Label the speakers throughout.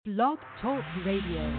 Speaker 1: Blog Talk Radio.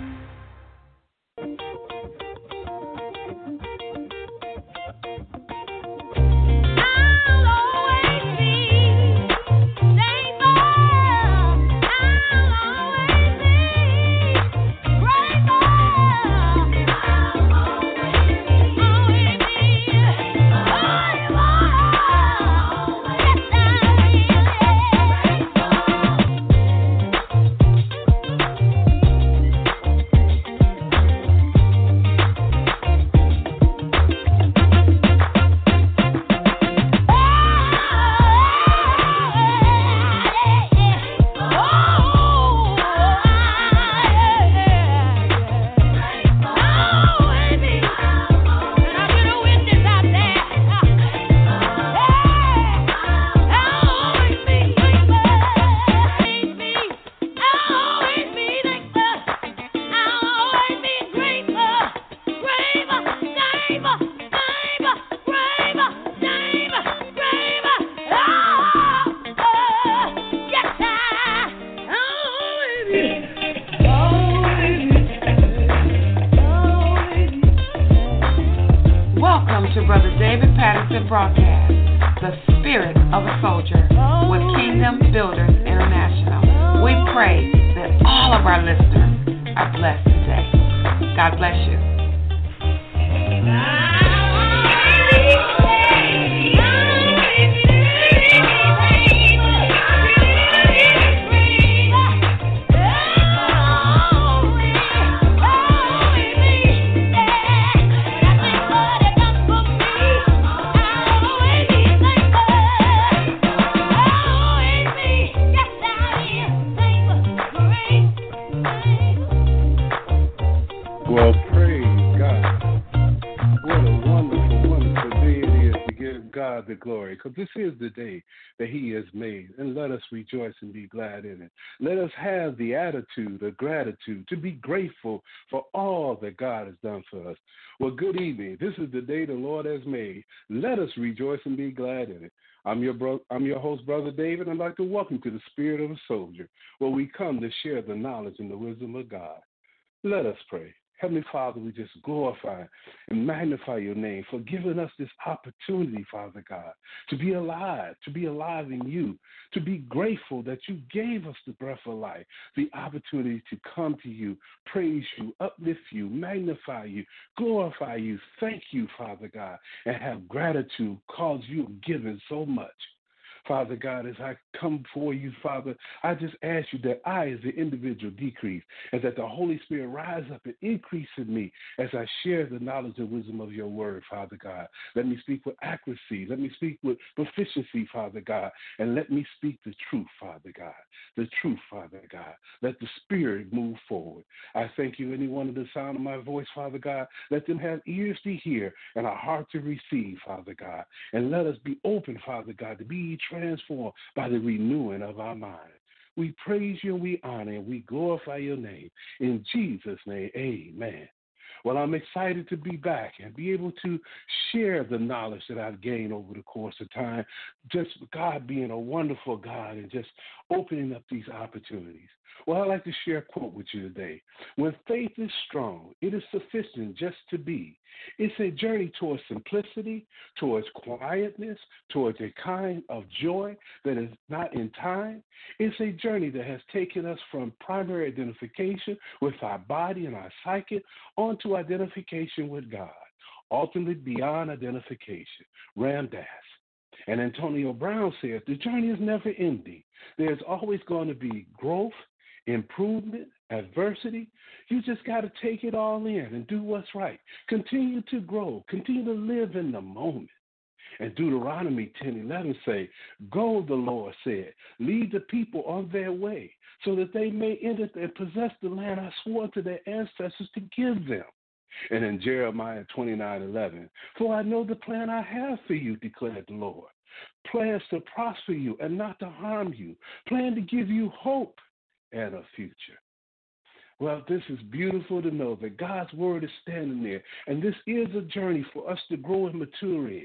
Speaker 2: Rejoice and be glad in it. Let us have the attitude of gratitude to be grateful for all that God has done for us. Well, good evening. This is the day the Lord has made. Let us rejoice and be glad in it. I'm your host, Brother David, and I'd like to welcome to the Spirit of a Soldier, where we come to share the knowledge and the wisdom of God. Let us pray. Heavenly Father, we just glorify and magnify your name for giving us this opportunity, Father God, to be alive in you, to be grateful that you gave us the breath of life, the opportunity to come to you, praise you, uplift you, magnify you, glorify you, thank you, Father God, and have gratitude because you have given so much. Father God, as I come before you, Father, I just ask you that I, as the individual, decrease, and that the Holy Spirit rise up and increase in me as I share the knowledge and wisdom of your word, Father God. Let me speak with accuracy. Let me speak with proficiency, Father God, and let me speak the truth, Father God. The truth, Father God. Let the Spirit move forward. I thank you, anyone of the sound of my voice, Father God. Let them have ears to hear and a heart to receive, Father God. And let us be open, Father God, to be transformed by the renewing of our mind. We praise you, we honor, and we glorify your name. In Jesus' name, amen. Well, I'm excited to be back and be able to share the knowledge that I've gained over the course of time, just God being a wonderful God and just opening up these opportunities. Well, I'd like to share a quote with you today. When faith is strong, it is sufficient just to be. It's a journey towards simplicity, towards quietness, towards a kind of joy that is not in time. It's a journey that has taken us from primary identification with our body and our psyche onto identification with God, ultimately beyond identification. Ram Dass. And Antonio Brown said, the journey is never ending. There's always going to be growth, improvement, adversity. You just got to take it all in and do what's right. Continue to grow. Continue to live in the moment. And Deuteronomy 10:11 say, go, the Lord said, lead the people on their way so that they may enter and possess the land I swore to their ancestors to give them. And in Jeremiah 29:11, for I know the plan I have for you, declared the Lord. Plans to prosper you and not to harm you. Plan to give you hope and a future. Well, this is beautiful to know that God's word is standing there, and this is a journey for us to grow and mature in.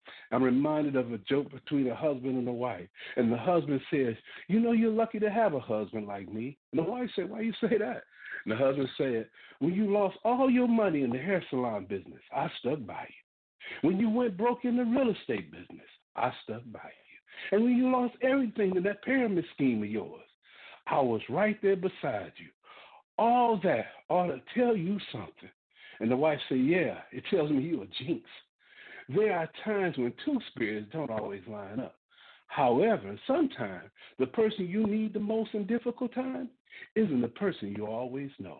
Speaker 2: I'm reminded of a joke between a husband and a wife. And the husband says, you know, you're lucky to have a husband like me. And the wife said, why you say that? And the husband said, when you lost all your money in the hair salon business, I stuck by you. When you went broke in the real estate business, I stuck by you. And when you lost everything in that pyramid scheme of yours, I was right there beside you. All that ought to tell you something. And the wife said, yeah, it tells me you a jinx. There are times when two spirits don't always line up. However, sometimes the person you need the most in difficult times isn't the person you always know.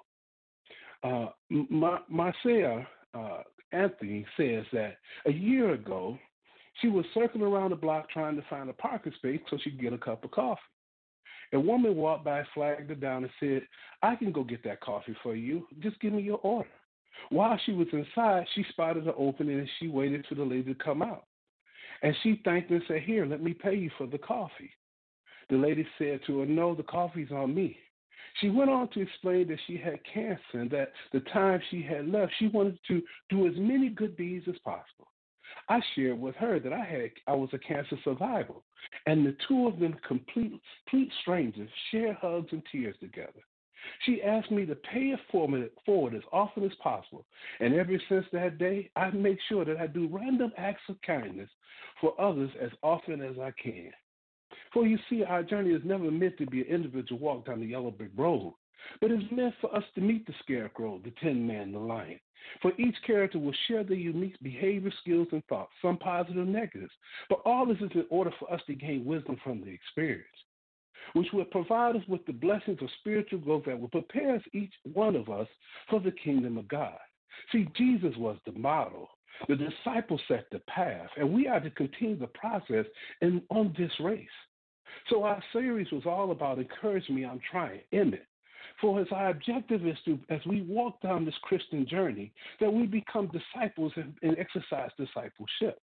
Speaker 2: Marcia Anthony says that a year ago, she was circling around the block trying to find a parking space so she could get a cup of coffee. A woman walked by, flagged her down, and said, I can go get that coffee for you. Just give me your order. While she was inside, she spotted an opening, and she waited for the lady to come out. And she thanked her and said, here, let me pay you for the coffee. The lady said to her, no, the coffee's on me. She went on to explain that she had cancer and that the time she had left, she wanted to do as many good deeds as possible. I shared with her that I was a cancer survivor, and the two of them, complete strangers, shared hugs and tears together. She asked me to pay it forward as often as possible, and ever since that day, I make sure that I do random acts of kindness for others as often as I can. For you see, our journey is never meant to be an individual walk down the yellow brick road, but it's meant for us to meet the scarecrow, the tin man, the lion. For each character will share their unique behavior, skills, and thoughts, some positive and negatives. But all this is in order for us to gain wisdom from the experience, which will provide us with the blessings of spiritual growth that will prepare us, each one of us, for the kingdom of God. See, Jesus was the model. The disciples set the path, and we are to continue the process on this race. So our series was all about encourage me, I'm trying, Emmett. For as our objective is to, as we walk down this Christian journey, that we become disciples and exercise discipleship.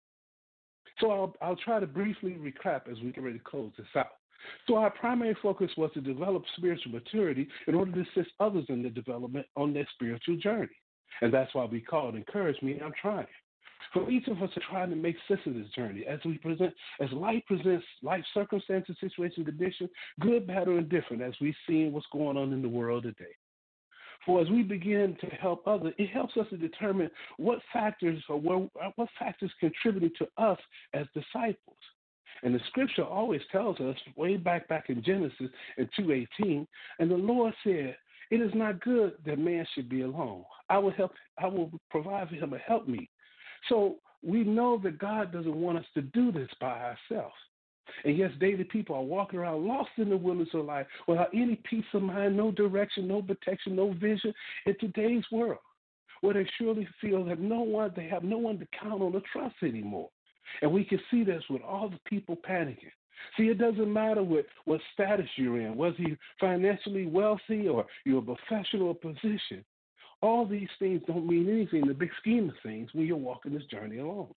Speaker 2: So I'll try to briefly recap as we get ready to close this out. So our primary focus was to develop spiritual maturity in order to assist others in their development on their spiritual journey. And that's why we call it Encourage Me, I'm Trying. For each of us are trying to make sense of this journey as life presents life circumstances, situations, conditions, good, bad, or indifferent, as we see what's going on in the world today. For as we begin to help others, it helps us to determine what factors contributing to us as disciples. And the scripture always tells us, way back in Genesis in 2:18, and the Lord said, it is not good that man should be alone. I will provide for him a helpmeet. So we know that God doesn't want us to do this by ourselves. And yes, daily people are walking around lost in the wilderness of life without any peace of mind, no direction, no protection, no vision in today's world, where they surely feel that they have no one to count on or trust anymore. And we can see this with all the people panicking. See, it doesn't matter what status you're in, whether you're financially wealthy or you're a professional position. All these things don't mean anything in the big scheme of things when you're walking this journey alone.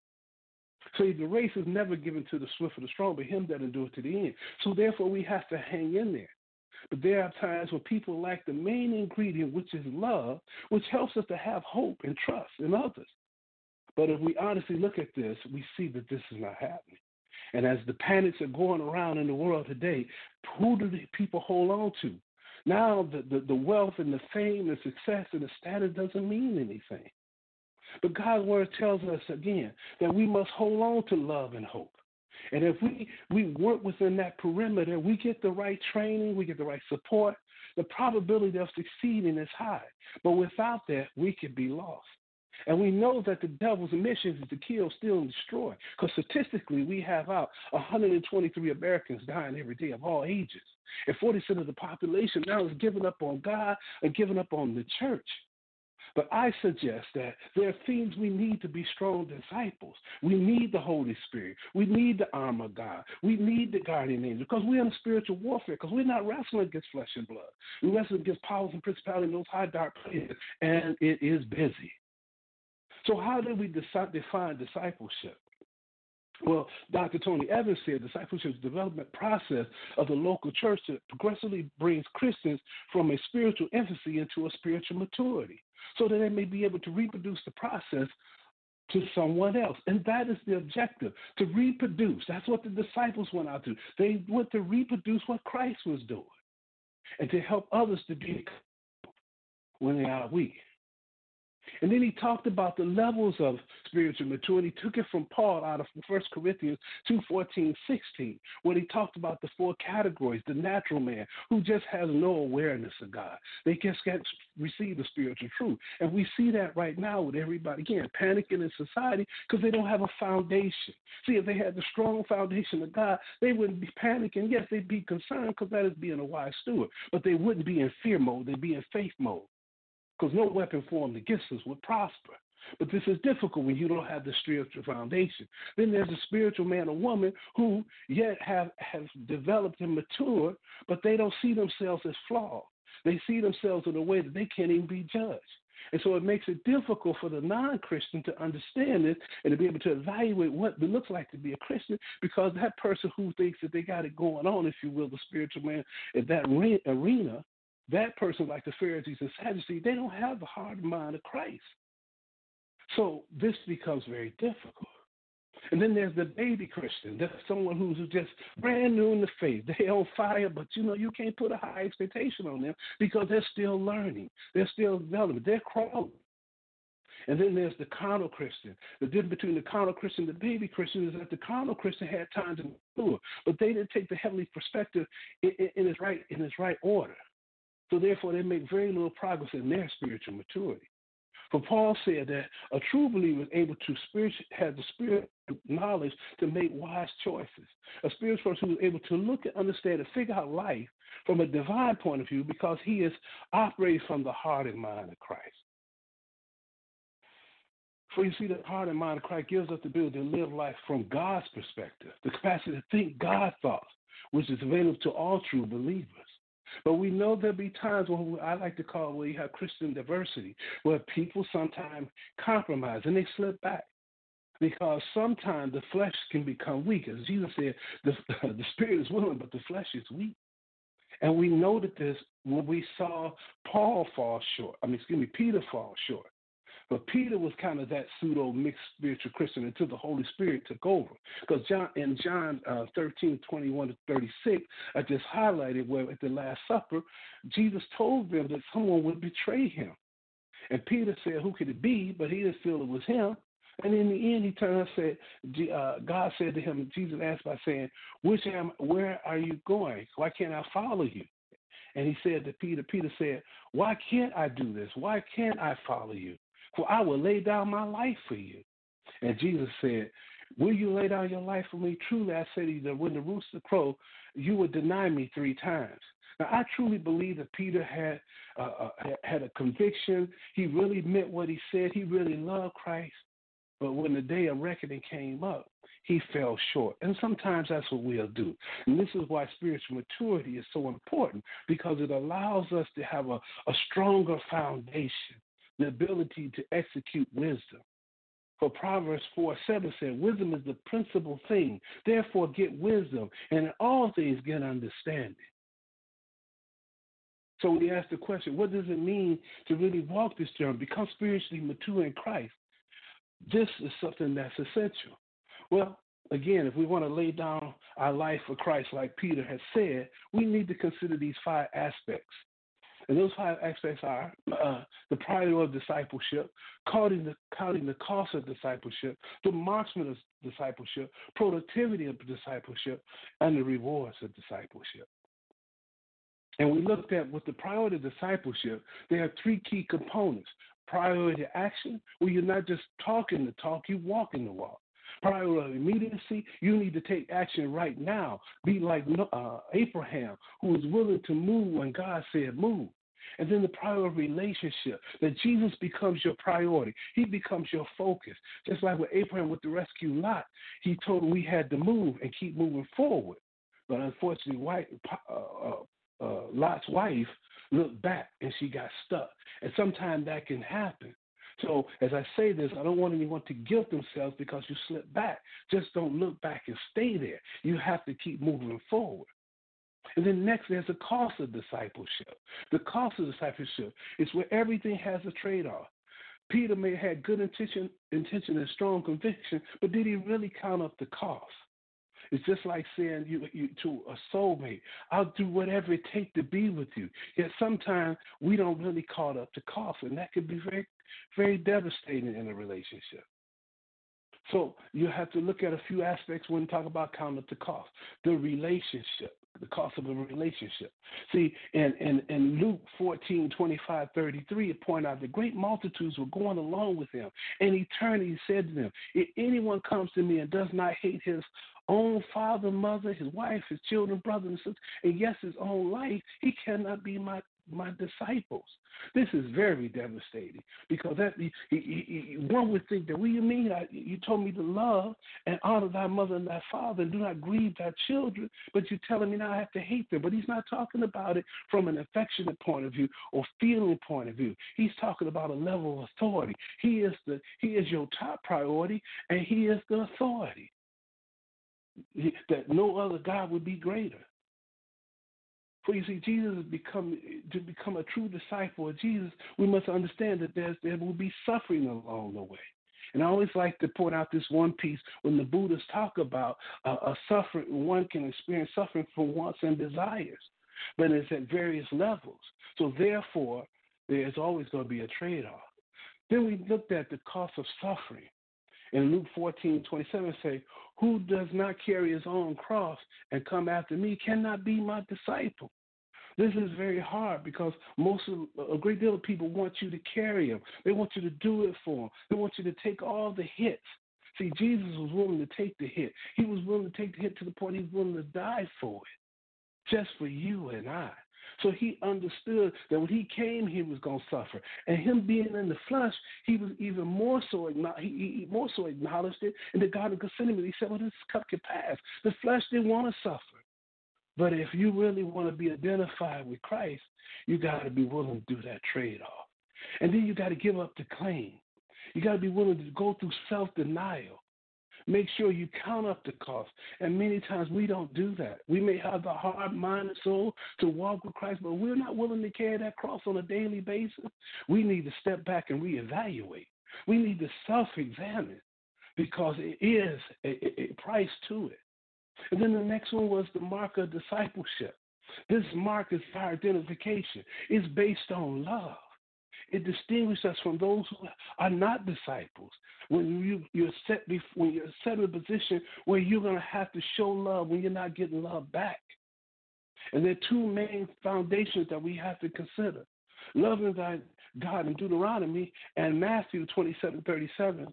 Speaker 2: So the race is never given to the swift or the strong, but him that endures to the end. So therefore, we have to hang in there. But there are times when people lack the main ingredient, which is love, which helps us to have hope and trust in others. But if we honestly look at this, we see that this is not happening. And as the panics are going around in the world today, who do the people hold on to? Now the wealth and the fame and success and the status doesn't mean anything. But God's word tells us again that we must hold on to love and hope. And if we work within that perimeter, we get the right training, we get the right support, the probability of succeeding is high. But without that, we could be lost. And we know that the devil's mission is to kill, steal, and destroy. Because statistically, we have out 123 Americans dying every day of all ages. And 40% of the population now is giving up on God and giving up on the church. But I suggest that there are things we need to be strong disciples. We need the Holy Spirit. We need the armor of God. We need the guardian angel because we're in a spiritual warfare, because we're not wrestling against flesh and blood. We're wrestling against powers and principalities in those high dark places, and it is busy. So how do we define discipleship? Well, Dr. Tony Evans said discipleship is the development process of the local church that progressively brings Christians from a spiritual infancy into a spiritual maturity so that they may be able to reproduce the process to someone else. And that is the objective, to reproduce. That's what the disciples went out to. They went to reproduce what Christ was doing and to help others to be when they are weak. And then he talked about the levels of spiritual maturity. He took it from Paul out of 1 Corinthians 2:14-16, where he talked about the four categories. The natural man, who just has no awareness of God. They just can't receive the spiritual truth. And we see that right now with everybody, again, panicking in society because they don't have a foundation. See, if they had the strong foundation of God, they wouldn't be panicking. Yes, they'd be concerned because that is being a wise steward, but they wouldn't be in fear mode. They'd be in faith mode, because no weapon formed against us would prosper. But this is difficult when you don't have the spiritual foundation. Then there's a spiritual man or woman who yet have developed and matured, but they don't see themselves as flawed. They see themselves in a way that they can't even be judged. And so it makes it difficult for the non-Christian to understand this and to be able to evaluate what it looks like to be a Christian, because that person who thinks that they got it going on, if you will, the spiritual man in that arena, that person, like the Pharisees and Sadducees, they don't have the heart and mind of Christ. So this becomes very difficult. And then there's the baby Christian. That's someone who's just brand new in the faith. They're on fire, but you can't put a high expectation on them because they're still learning. They're still developing. They're crawling. And then there's the carnal Christian. The difference between the carnal Christian and the baby Christian is that the carnal Christian had time to mature, but they didn't take the heavenly perspective in its right order. So therefore, they make very little progress in their spiritual maturity. For Paul said that a true believer is able to have the spiritual knowledge to make wise choices. A spiritual person who is able to look and understand and figure out life from a divine point of view, because he is operating from the heart and mind of Christ. For you see, the heart and mind of Christ gives us the ability to live life from God's perspective, the capacity to think God's thoughts, which is available to all true believers. But we know there'll be times when I like to call where you have Christian diversity, where people sometimes compromise and they slip back. Because sometimes the flesh can become weak. As Jesus said, the spirit is willing, but the flesh is weak. And we noted this when we saw Peter fall short. But Peter was kind of that pseudo-mixed spiritual Christian until the Holy Spirit took over. Because in John 13:21-36, I just highlighted where at the Last Supper, Jesus told them that someone would betray him. And Peter said, who could it be? But he didn't feel it was him. And in the end, he turned and said, God said to him, Jesus asked by saying, where are you going? Why can't I follow you? And he said to Peter said, why can't I do this? Why can't I follow you? For I will lay down my life for you. And Jesus said, will you lay down your life for me? Truly, I say to you that when the rooster crows, you would deny me 3 times. Now, I truly believe that Peter had a conviction. He really meant what he said. He really loved Christ. But when the day of reckoning came up, he fell short. And sometimes that's what we'll do. And this is why spiritual maturity is so important, because it allows us to have a stronger foundation, the ability to execute wisdom. For Proverbs 4:7 said, wisdom is the principal thing. Therefore get wisdom, and in all things get understanding. So we ask the question, what does it mean to really walk this journey, become spiritually mature in Christ? This is something that's essential. Well, again, if we want to lay down our life for Christ, like Peter has said, we need to consider these 5 aspects. And those 5 aspects are the priority of discipleship, counting the cost of discipleship, the marksman of discipleship, productivity of discipleship, and the rewards of discipleship. And we looked at with the priority of discipleship, there are 3 key components. Priority action, where you're not just talking the talk, you walking the walk. Priority immediacy, you need to take action right now. Be like Abraham, who was willing to move when God said move. And then the priority relationship, that Jesus becomes your priority. He becomes your focus. Just like with Abraham with the rescue Lot, he told him we had to move and keep moving forward. But unfortunately, Lot's wife looked back and she got stuck. And sometimes that can happen. So as I say this, I don't want anyone to guilt themselves because you slip back. Just don't look back and stay there. You have to keep moving forward. And then next, there's the cost of discipleship. The cost of discipleship is where everything has a trade-off. Peter may have had good intention and strong conviction, but did he really count up the cost? It's just like saying you to a soulmate, I'll do whatever it takes to be with you. Yet sometimes we don't really count up the cost, and that could be very, very devastating in a relationship. So you have to look at a few aspects when we talk about counting up the cost. The relationship, the cost of a relationship. See, in Luke 14:25-33, it pointed out that great multitudes were going along with him. And he turned and he said to them, if anyone comes to me and does not hate his own father, mother, his wife, his children, brothers and sisters, and yes, his own life, he cannot be my disciples. This is very devastating because one would think that, what do you mean? You told me to love and honor thy mother and thy father and do not grieve thy children, but you're telling me now I have to hate them. But he's not talking about it from an affectionate point of view or feeling point of view. He's talking about a level of authority. He is your top priority, and he is the authority that no other God would be greater. For you see, to become a true disciple of Jesus, we must understand that there will be suffering along the way. And I always like to point out this one piece when the Buddhists talk about a suffering. One can experience suffering from wants and desires, but it's at various levels. So therefore, there's always going to be a trade-off. Then we looked at the cost of suffering. In Luke 14:27 say, who does not carry his own cross and come after me cannot be my disciple. This is very hard because a great deal of people want you to carry them. They want you to do it for them. They want you to take all the hits. See, Jesus was willing to take the hit. He was willing to take the hit to the point he was willing to die for it, just for you and I. So he understood that when he came, he was going to suffer. And him being in the flesh, he was even more so he more so acknowledged it. In the Garden of Gethsemane, he said, well, this cup can pass. The flesh didn't want to suffer. But if you really want to be identified with Christ, you got to be willing to do that trade-off. And then you got to give up the claim. You got to be willing to go through self-denial. Make sure you count up the cost. And many times we don't do that. We may have the hard mind and soul to walk with Christ, but we're not willing to carry that cross on a daily basis. We need to step back and reevaluate. We need to self-examine because it is a price to it. And then the next one was the mark of discipleship. This mark is our identification. It's based on love. It distinguishes us from those who are not disciples. When you're set in a position where you're going to have to show love when you're not getting love back. And there are two main foundations that we have to consider. Loving thy God in Deuteronomy and Matthew 27:37,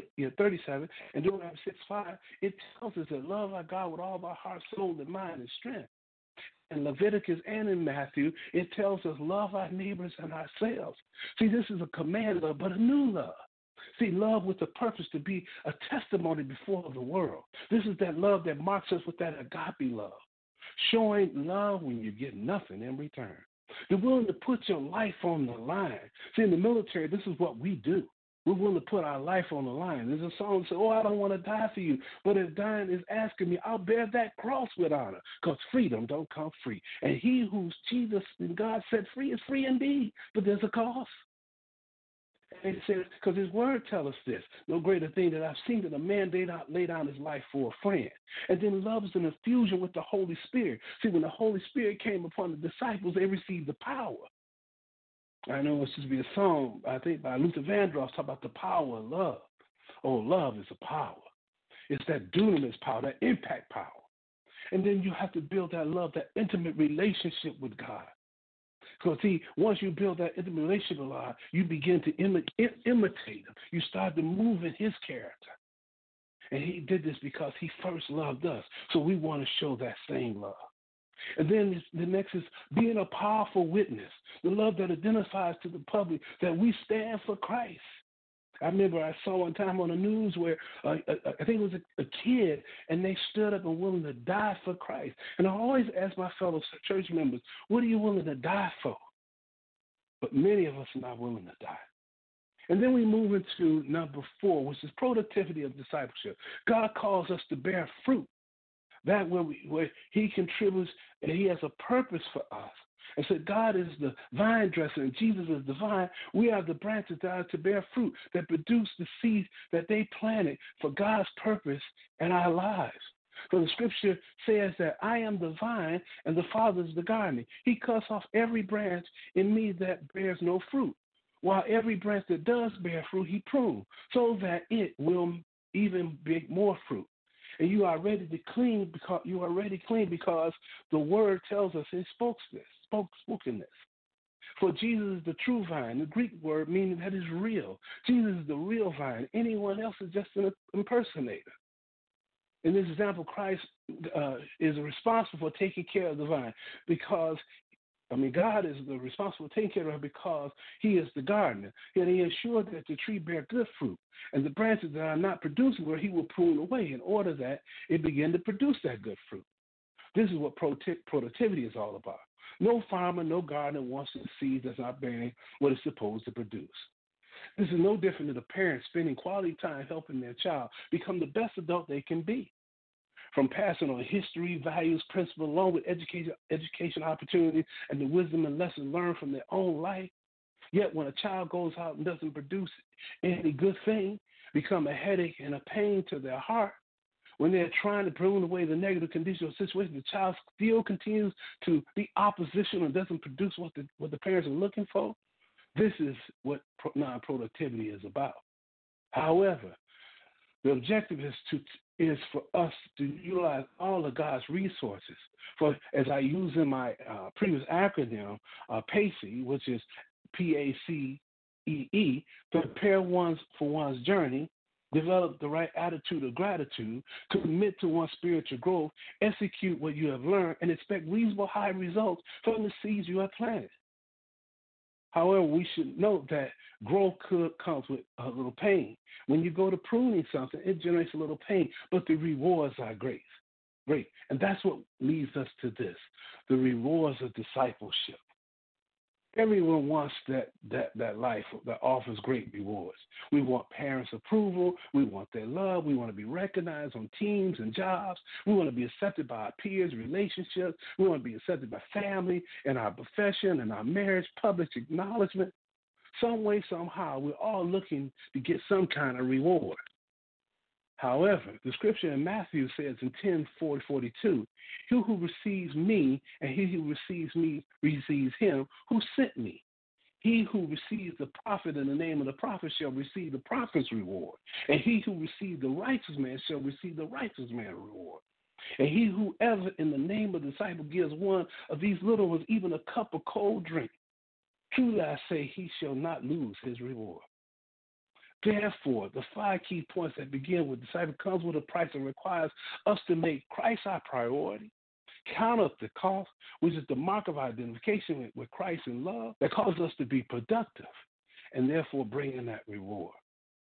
Speaker 2: and Deuteronomy 6:5, it tells us that love our God with all our heart, soul, and mind and strength. In Leviticus and in Matthew, it tells us love our neighbors and ourselves. See, this is a command love, but a new love. See, love with the purpose to be a testimony before the world. This is that love that marks us with that agape love. Showing love when you get nothing in return. You're willing to put your life on the line. See, in the military, this is what we do. We're willing to put our life on the line. There's a song that says, I don't want to die for you. But if dying is asking me, I'll bear that cross with honor because freedom don't come free. And he who's Jesus and God set free is free indeed. But there's a cost. And it says, because his word tells us this, no greater thing that I've seen than a man lay down his life for a friend. And then love is an infusion with the Holy Spirit. See, when the Holy Spirit came upon the disciples, they received the power. I know it's supposed to be a song, I think, by Luther Vandross, talk about the power of love. Oh, love is a power. It's that dunamis power, that impact power. And then you have to build that love, that intimate relationship with God. Because, see, once you build that intimate relationship with God, you begin to imitate him. You start to move in his character. And he did this because he first loved us. So we want to show that same love. And then the next is being a powerful witness, the love that identifies to the public that we stand for Christ. I remember I saw one time on the news where I think it was a kid, and they stood up and willing to die for Christ. And I always ask my fellow church members, what are you willing to die for? But many of us are not willing to die. And then we move into number 4, which is productivity of discipleship. God calls us to bear fruit. That where he contributes and he has a purpose for us. And so God is the vine dresser and Jesus is the vine. We are the branches that are to bear fruit, that produce the seeds that they planted for God's purpose in our lives. So the scripture says that I am the vine and the Father is the gardener. He cuts off every branch in me that bears no fruit, while every branch that does bear fruit, he prunes, so that it will even bear more fruit. And you are ready to clean because you are already clean because the word tells us it spoken this. For Jesus is the true vine, the Greek word meaning that is real. Jesus is the real vine. Anyone else is just an impersonator. In this example, Christ is responsible for taking care of the vine because, God is responsible for taking care of it because he is the gardener. And he ensures that the tree bear good fruit. And the branches that are not producing where he will prune away in order that it begin to produce that good fruit. This is what productivity is all about. No farmer, no gardener wants the seed that's not bearing what it's supposed to produce. This is no different than a parent spending quality time helping their child become the best adult they can be. From passing on history, values, principles, along with education opportunities, and the wisdom and lessons learned from their own life. Yet when a child goes out and doesn't produce any good thing, become a headache and a pain to their heart, when they're trying to prune away the negative condition or situation, the child still continues to be oppositional and doesn't produce what the parents are looking for. This is what non-productivity is about. However, the objective is for us to utilize all of God's resources. For, as I use in my previous acronym, PACE, which is PACEE, prepare for one's journey, develop the right attitude of gratitude, commit to one's spiritual growth, execute what you have learned, and expect reasonable high results from the seeds you have planted. However, we should note that growth comes with a little pain. When you go to pruning something, it generates a little pain, but the rewards are great. And that's what leads us to this, the rewards of discipleship. Everyone wants that life that offers great rewards. We want parents' approval. We want their love. We want to be recognized on teams and jobs. We want to be accepted by our peers, relationships. We want to be accepted by family and our profession and our marriage, public acknowledgement. Some way, somehow, we're all looking to get some kind of reward. However, the scripture in Matthew says in 10:42, he who receives me and he who receives me receives him who sent me. He who receives the prophet in the name of the prophet shall receive the prophet's reward. And he who receives the righteous man shall receive the righteous man's reward. And he who ever in the name of the disciple gives one of these little ones even a cup of cold drink, truly I say he shall not lose his reward. Therefore, the 5 key points that begin with disciple comes with a price that requires us to make Christ our priority, count up the cost, which is the mark of identification with Christ in love that causes us to be productive and therefore bring in that reward.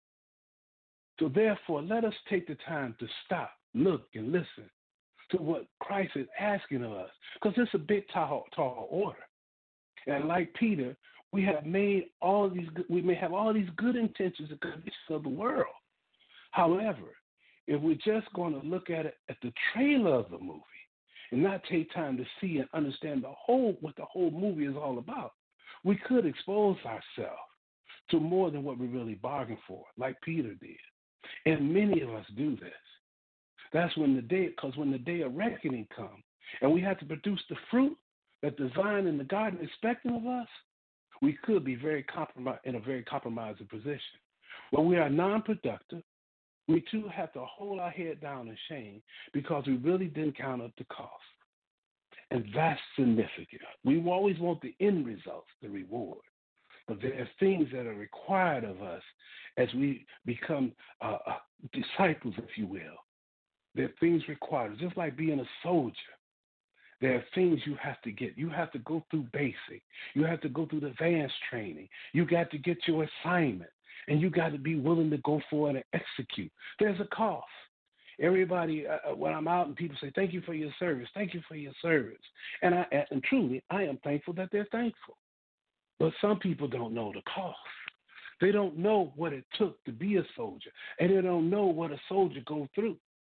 Speaker 2: So therefore, let us take the time to stop, look, and listen to what Christ is asking of us, because it's a big tall order. And like Peter, we may have all these good intentions and conditions of the world. However, if we're just going to look at it at the trailer of the movie and not take time to see and understand what the whole movie is all about, we could expose ourselves to more than what we really bargained for, like Peter did. And many of us do this. That's when the day of reckoning comes, and we have to produce the fruit that the vine and the garden expecting of us, we could be in a very compromising position. When we are non-productive, we too have to hold our head down in shame because we really didn't count up the cost. And that's significant. We always want the end results, the reward. But there are things that are required of us as we become disciples, if you will. There are things required, just like being a soldier. There are things you have to get. You have to go through basic. You have to go through the advanced training. You got to get your assignment, and you got to be willing to go for it and execute. There's a cost. Everybody, when I'm out and people say, thank you for your service, thank you for your service. And truly, I am thankful that they're thankful. But some people don't know the cost. They don't know what it took to be a soldier, and they don't know what a soldier goes through.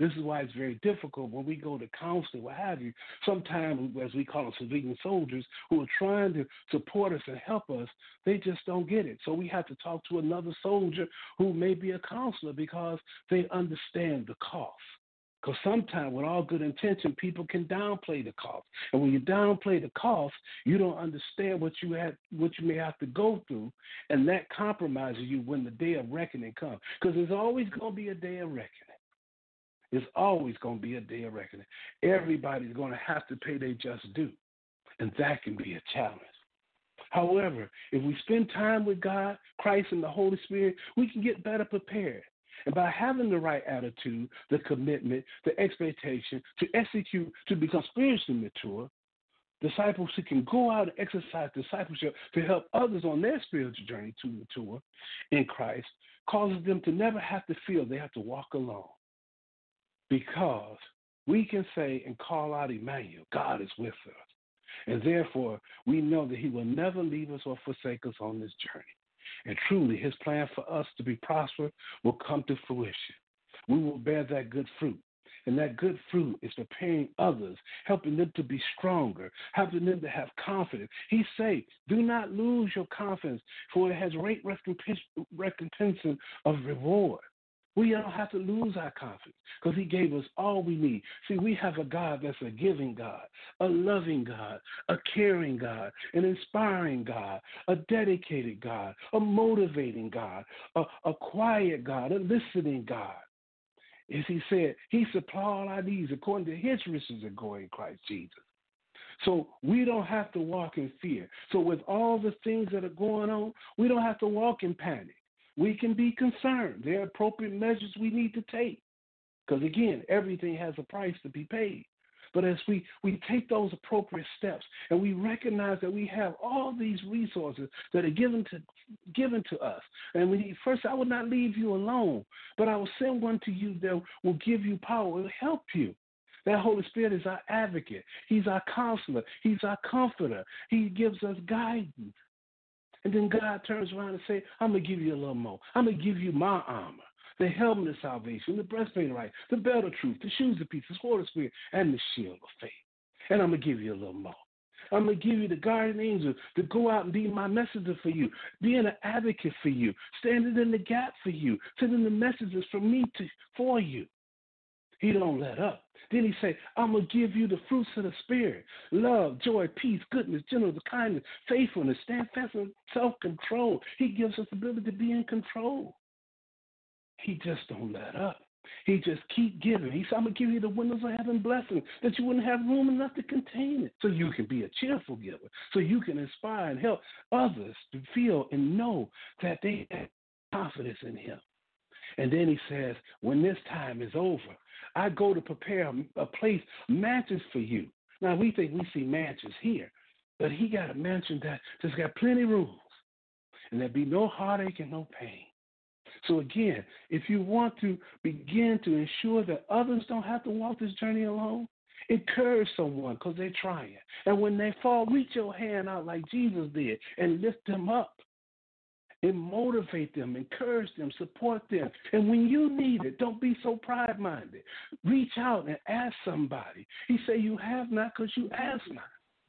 Speaker 2: This is why it's very difficult when we go to counseling, what have you. Sometimes, as we call them, civilian soldiers who are trying to support us and help us, they just don't get it. So we have to talk to another soldier who may be a counselor because they understand the cost. Because sometimes, with all good intention, people can downplay the cost. And when you downplay the cost, you don't understand what you may have to go through, and that compromises you when the day of reckoning comes. Because there's always going to be a day of reckoning. There's always going to be a day of reckoning. Everybody's going to have to pay their just due, and that can be a challenge. However, if we spend time with God, Christ, and the Holy Spirit, we can get better prepared. And by having the right attitude, the commitment, the expectation to execute, to become spiritually mature, disciples who can go out and exercise discipleship to help others on their spiritual journey to mature in Christ, causes them to never have to feel they have to walk alone. Because we can say and call out Emmanuel, God is with us. And therefore, we know that he will never leave us or forsake us on this journey. And truly, his plan for us to be prosperous will come to fruition. We will bear that good fruit. And that good fruit is preparing others, helping them to be stronger, helping them to have confidence. He says, do not lose your confidence, for it has great recompense of reward. We don't have to lose our confidence because he gave us all we need. See, we have a God that's a giving God, a loving God, a caring God, an inspiring God, a dedicated God, a motivating God, a quiet God, a listening God. As he said, he supplied all our needs according to his riches and glory in Christ Jesus. So we don't have to walk in fear. So with all the things that are going on, we don't have to walk in panic. We can be concerned. There are appropriate measures we need to take. Because, again, everything has a price to be paid. But as we take those appropriate steps and we recognize that we have all these resources that are given to us, and first, I will not leave you alone, but I will send one to you that will give you power, will help you. That Holy Spirit is our advocate. He's our counselor. He's our comforter. He gives us guidance. And then God turns around and says, I'm going to give you a little more. I'm going to give you my armor, the helmet of salvation, the breastplate of right, the belt of truth, the shoes of peace, the sword of spirit, and the shield of faith. And I'm going to give you a little more. I'm going to give you the guardian angel to go out and be my messenger for you, being an advocate for you, standing in the gap for you, sending the messages from me for you. He don't let up. Then he say, I'm going to give you the fruits of the Spirit, love, joy, peace, goodness, gentleness, kindness, faithfulness, steadfastness, and self-control. He gives us the ability to be in control. He just don't let up. He just keep giving. He said, I'm going to give you the windows of heaven blessing that you wouldn't have room enough to contain it. So you can be a cheerful giver. So you can inspire and help others to feel and know that they have confidence in him. And then he says, when this time is over, I go to prepare a place, mansions for you. Now, we think we see mansions here, but he got a mansion that just got plenty of rooms, and there'll be no heartache and no pain. So again, if you want to begin to ensure that others don't have to walk this journey alone, encourage someone because they're trying. And when they fall, reach your hand out like Jesus did and lift them up. And motivate them, encourage them, support them. And when you need it, don't be so pride-minded. Reach out and ask somebody. He said, you have not because you ask not.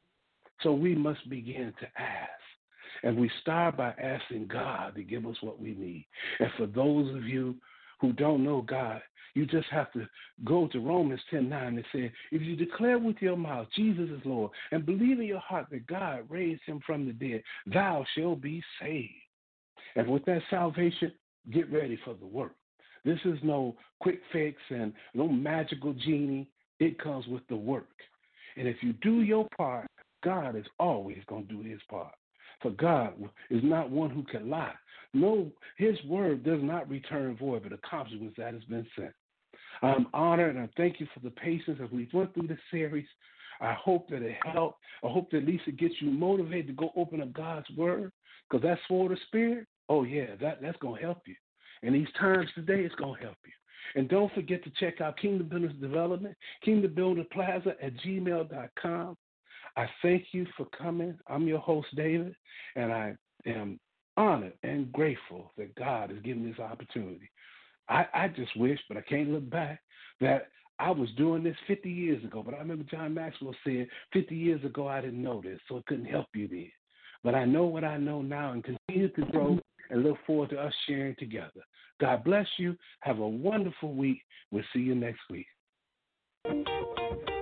Speaker 2: So we must begin to ask. And we start by asking God to give us what we need. And for those of you who don't know God, you just have to go to Romans 10:9 and say, if you declare with your mouth Jesus is Lord and believe in your heart that God raised him from the dead, thou shalt be saved. And with that salvation, get ready for the work. This is no quick fix and no magical genie. It comes with the work. And if you do your part, God is always going to do his part. For God is not one who can lie. No, his word does not return void, but accomplishes that has been sent. I'm honored and I thank you for the patience as we went through this series. I hope that it helped. I hope that at least it gets you motivated to go open up God's word, because that sword of spirit, oh, yeah, that's going to help you. And these times today, it's going to help you. And don't forget to check out Kingdom Business Development, kingdombuilderplaza@gmail.com. I thank you for coming. I'm your host, David, and I am honored and grateful that God has given this opportunity. I just wish, but I can't look back, that I was doing this 50 years ago. But I remember John Maxwell saying 50 years ago I didn't know this, so it couldn't help you then. But I know what I know now and continue to grow and look forward to us sharing together. God bless you. Have a wonderful week. We'll see you next week.